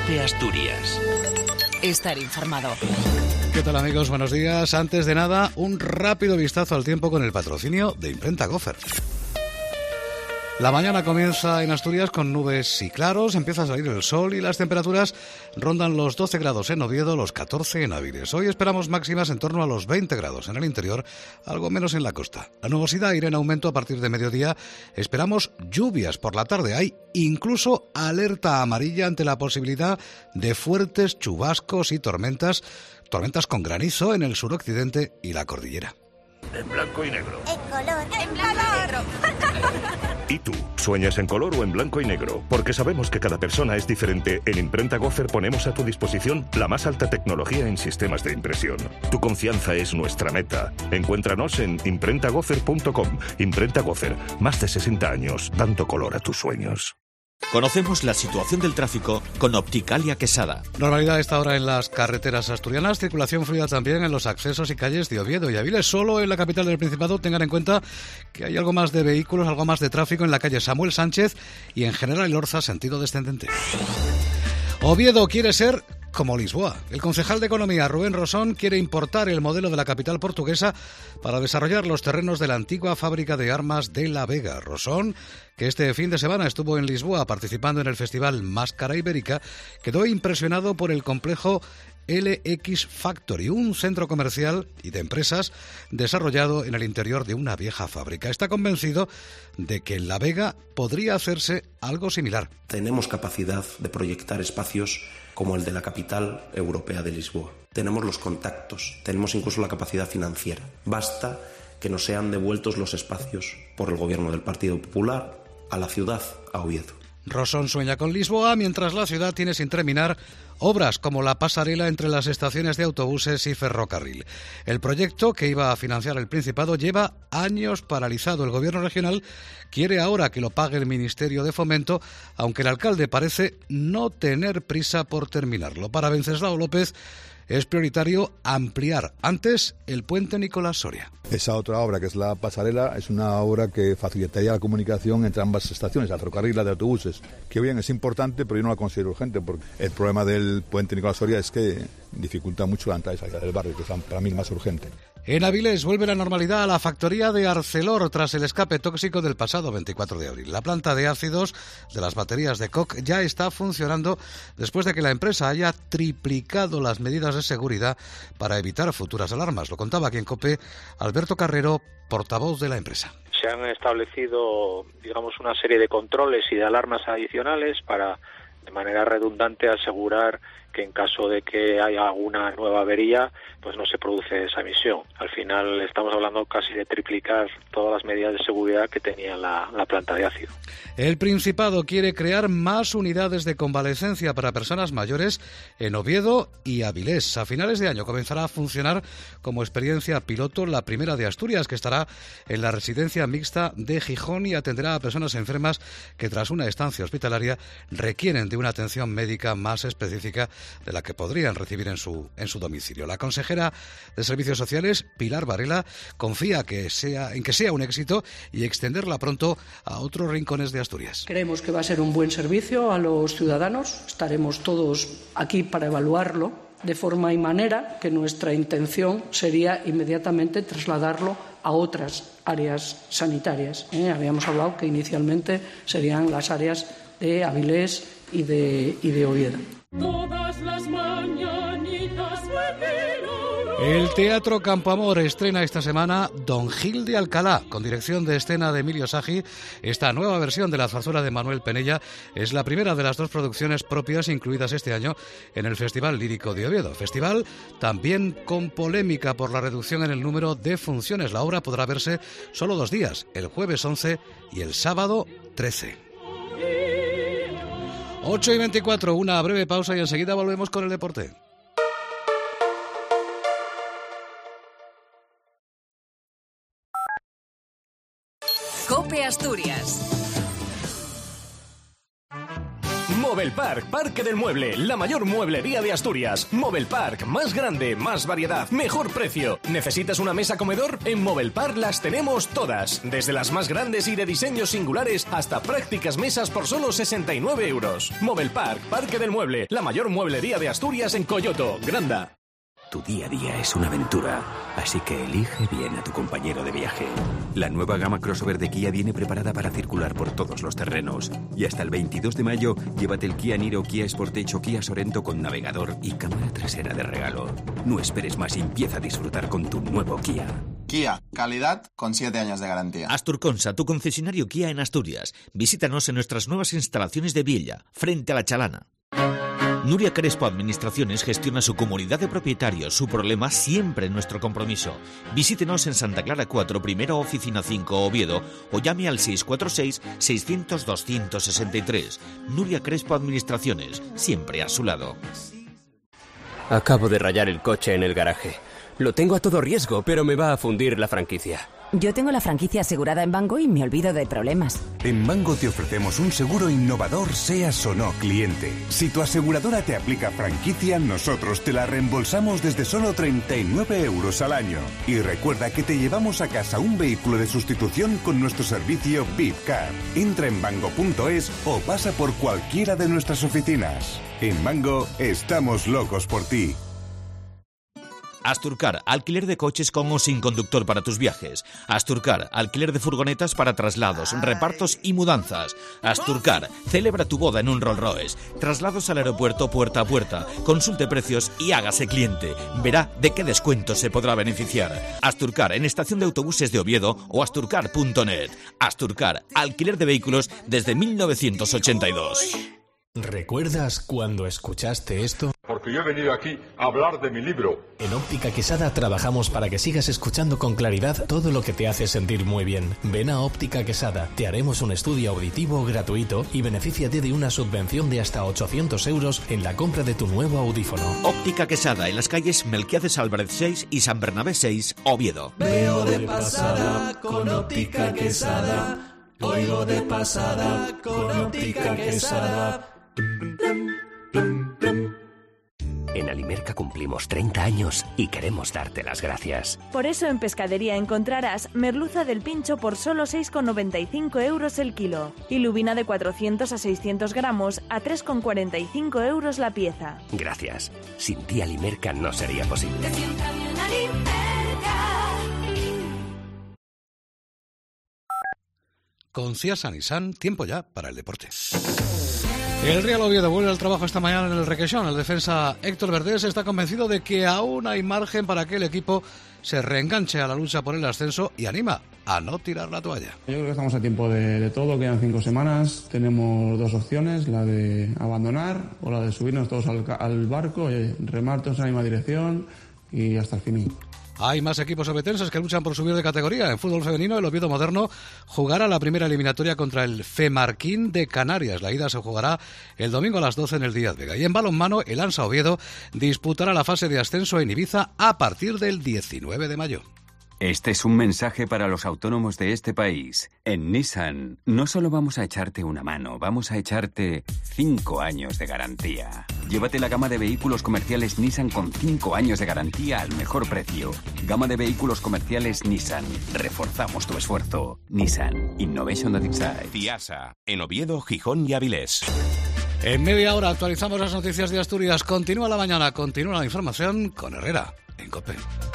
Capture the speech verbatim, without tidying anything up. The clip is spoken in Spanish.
COPE Asturias. Estar informado. ¿Qué tal, amigos? Buenos días. Antes de nada, un rápido vistazo al tiempo con el patrocinio de Imprenta Gofer. La mañana comienza en Asturias con nubes y claros, empieza a salir el sol y las temperaturas rondan los doce grados en Oviedo, los catorce en Áviles. Hoy esperamos máximas en torno a los veinte grados en el interior, algo menos en la costa. La nubosidad irá en aumento a partir de mediodía. Esperamos lluvias por la tarde. Hay incluso alerta amarilla ante la posibilidad de fuertes chubascos y tormentas, tormentas con granizo en el suroccidente y la cordillera. En blanco y negro. En color. En blanco y negro. ¿Y tú? ¿Sueñas en color o en blanco y negro? Porque sabemos que cada persona es diferente. En Imprenta Gofer ponemos a tu disposición la más alta tecnología en sistemas de impresión. Tu confianza es nuestra meta. Encuéntranos en imprenta gofer punto com. Imprenta Gofer, más de sesenta años dando color a tus sueños. Conocemos la situación del tráfico con Opticalia Quesada. Normalidad a esta hora en las carreteras asturianas, circulación fluida también en los accesos y calles de Oviedo y Áviles. Solo en la capital del Principado tengan en cuenta que hay algo más de vehículos, algo más de tráfico en la calle Samuel Sánchez y en General Elorza, sentido descendente. Oviedo quiere ser como Lisboa. El concejal de Economía, Rubén Rosón, quiere importar el modelo de la capital portuguesa para desarrollar los terrenos de la antigua fábrica de armas de La Vega. Rosón, que este fin de semana estuvo en Lisboa participando en el festival Máscara Ibérica, quedó impresionado por el complejo L X Factory, un centro comercial y de empresas desarrollado en el interior de una vieja fábrica. Está convencido de que en La Vega podría hacerse algo similar. Tenemos capacidad de proyectar espacios como el de la capital europea de Lisboa. Tenemos los contactos, tenemos incluso la capacidad financiera. Basta que nos sean devueltos los espacios por el gobierno del Partido Popular a la ciudad, a Oviedo. Rosón sueña con Lisboa, mientras la ciudad tiene sin terminar obras como la pasarela entre las estaciones de autobuses y ferrocarril. El proyecto, que iba a financiar el Principado, lleva años paralizado. El gobierno regional quiere ahora que lo pague el Ministerio de Fomento, aunque el alcalde parece no tener prisa por terminarlo. Para Venceslao López es prioritario ampliar antes el puente Nicolás Soria. Esa otra obra, que es la pasarela, es una obra que facilitaría la comunicación entre ambas estaciones, la ferrocarril y la de autobuses, que bien es importante, pero yo no la considero urgente, porque el problema del puente Nicolás Soria es que dificulta mucho la entrada y salida del barrio, que es para mí más urgente. En Áviles vuelve la normalidad a la factoría de Arcelor tras el escape tóxico del pasado veinticuatro de abril. La planta de ácidos de las baterías de Koch ya está funcionando después de que la empresa haya triplicado las medidas de seguridad para evitar futuras alarmas. Lo contaba aquí en COPE Alberto Carrero, portavoz de la empresa. Se han establecido, digamos, una serie de controles y de alarmas adicionales para, de manera redundante, asegurar que en caso de que haya alguna nueva avería, pues no se produce esa emisión. Al final estamos hablando casi de triplicar todas las medidas de seguridad que tenía la, la planta de ácido. El Principado quiere crear más unidades de convalecencia para personas mayores en Oviedo y Áviles. A finales de año comenzará a funcionar como experiencia piloto la primera de Asturias, que estará en la residencia mixta de Gijón y atenderá a personas enfermas que tras una estancia hospitalaria requieren de una atención médica más específica de la que podrían recibir en su, en su domicilio. La consejera de Servicios Sociales, Pilar Varela, confía que sea, en que sea un éxito y extenderla pronto a otros rincones de Asturias. Creemos que va a ser un buen servicio a los ciudadanos. Estaremos todos aquí para evaluarlo, de forma y manera que nuestra intención sería inmediatamente trasladarlo a otras áreas sanitarias. ¿Eh? Habíamos hablado que inicialmente serían las áreas de Áviles y de, y de Oviedo. Todas las mañanitas El Teatro Campoamor estrena esta semana Don Gil de Alcalá, con dirección de escena de Emilio Sagi. Esta nueva versión de la zarzuela de Manuel Penella es la primera de las dos producciones propias incluidas este año en el Festival Lírico de Oviedo. Festival también con polémica por la reducción en el número de funciones. La obra podrá verse solo dos días, el jueves once y el sábado trece. ocho y veinticuatro, una breve pausa y enseguida volvemos con el deporte. COPE Asturias. Mobile Park, Parque del Mueble, la mayor mueblería de Asturias. Mobile Park, más grande, más variedad, mejor precio. ¿Necesitas una mesa comedor? En Mobile Park las tenemos todas. Desde las más grandes y de diseños singulares hasta prácticas mesas por solo sesenta y nueve euros. Mobile Park, Parque del Mueble, la mayor mueblería de Asturias en Coyoto, Granda. Tu día a día es una aventura, así que elige bien a tu compañero de viaje. La nueva gama crossover de Kia viene preparada para circular por todos los terrenos. Y hasta el veintidós de mayo, llévate el Kia Niro, Kia Sportage o Kia Sorento con navegador y cámara trasera de regalo. No esperes más y empieza a disfrutar con tu nuevo Kia. Kia, calidad con siete años de garantía. Asturconsa, tu concesionario Kia en Asturias. Visítanos en nuestras nuevas instalaciones de Viella, frente a la Chalana. Nuria Crespo Administraciones gestiona su comunidad de propietarios. Su problema siempre nuestro compromiso. Visítenos en Santa Clara cuatro, primera oficina cinco, Oviedo, o llame al seis cuatro seis, seiscientos, doscientos sesenta y tres. Nuria Crespo Administraciones, siempre a su lado. Acabo de rayar el coche en el garaje. Lo tengo a todo riesgo, pero me va a fundir la franquicia. Yo tengo la franquicia asegurada en Mango y me olvido de problemas. En Mango te ofrecemos un seguro innovador, seas o no cliente. Si tu aseguradora te aplica franquicia, nosotros te la reembolsamos desde solo treinta y nueve euros al año. Y recuerda que te llevamos a casa un vehículo de sustitución con nuestro servicio V I P Car. Entra en mango punto es o pasa por cualquiera de nuestras oficinas. En Mango estamos locos por ti. Asturcar, alquiler de coches con o sin conductor para tus viajes. Asturcar, alquiler de furgonetas para traslados, repartos y mudanzas. Asturcar, celebra tu boda en un Rolls Royce. Traslados al aeropuerto puerta a puerta. Consulte precios y hágase cliente. Verá de qué descuento se podrá beneficiar. Asturcar, en estación de autobuses de Oviedo o asturcar punto net. Asturcar, alquiler de vehículos desde mil novecientos ochenta y dos. ¿Recuerdas cuando escuchaste esto? Porque yo he venido aquí a hablar de mi libro. En Óptica Quesada trabajamos para que sigas escuchando con claridad todo lo que te hace sentir muy bien. Ven a Óptica Quesada, te haremos un estudio auditivo gratuito y benefíciate de una subvención de hasta ochocientos euros en la compra de tu nuevo audífono. Óptica Quesada, en las calles Melquiades Álvarez seis y San Bernabé seis, Oviedo. Veo de pasada con Óptica Quesada. Oigo de pasada con Óptica Quesada. En Alimerca cumplimos treinta años y queremos darte las gracias. Por eso en Pescadería encontrarás merluza del pincho por solo seis con noventa y cinco euros el kilo y lubina de cuatrocientos a seiscientos gramos a tres con cuarenta y cinco euros la pieza. Gracias. Sin ti Alimerca no sería posible. Con Ciasa Nissan, tiempo ya para el deporte. El Real Oviedo vuelve al trabajo esta mañana en el Requesón. El defensa Héctor Verdés está convencido de que aún hay margen para que el equipo se reenganche a la lucha por el ascenso y anima a no tirar la toalla. Yo creo que estamos a tiempo de, de todo, quedan cinco semanas, tenemos dos opciones, la de abandonar o la de subirnos todos al, al barco, y remar todos en la misma dirección y hasta el fin. Hay más equipos obetenses que luchan por subir de categoría. En fútbol femenino, el Oviedo Moderno jugará la primera eliminatoria contra el Femarquín de Canarias. La ida se jugará el domingo a las doce en el Díaz Vega. Y en balonmano, el Ansa Oviedo disputará la fase de ascenso en Ibiza a partir del diecinueve de mayo. Este es un mensaje para los autónomos de este país. En Nissan, no solo vamos a echarte una mano, vamos a echarte cinco años de garantía. Llévate la gama de vehículos comerciales Nissan con cinco años de garantía al mejor precio. Gama de vehículos comerciales Nissan. Reforzamos tu esfuerzo. Nissan. Innovation that excites. Ciasa. En Oviedo, Gijón y Avilés. En media hora actualizamos las noticias de Asturias. Continúa la mañana, continúa la información con Herrera en COPE.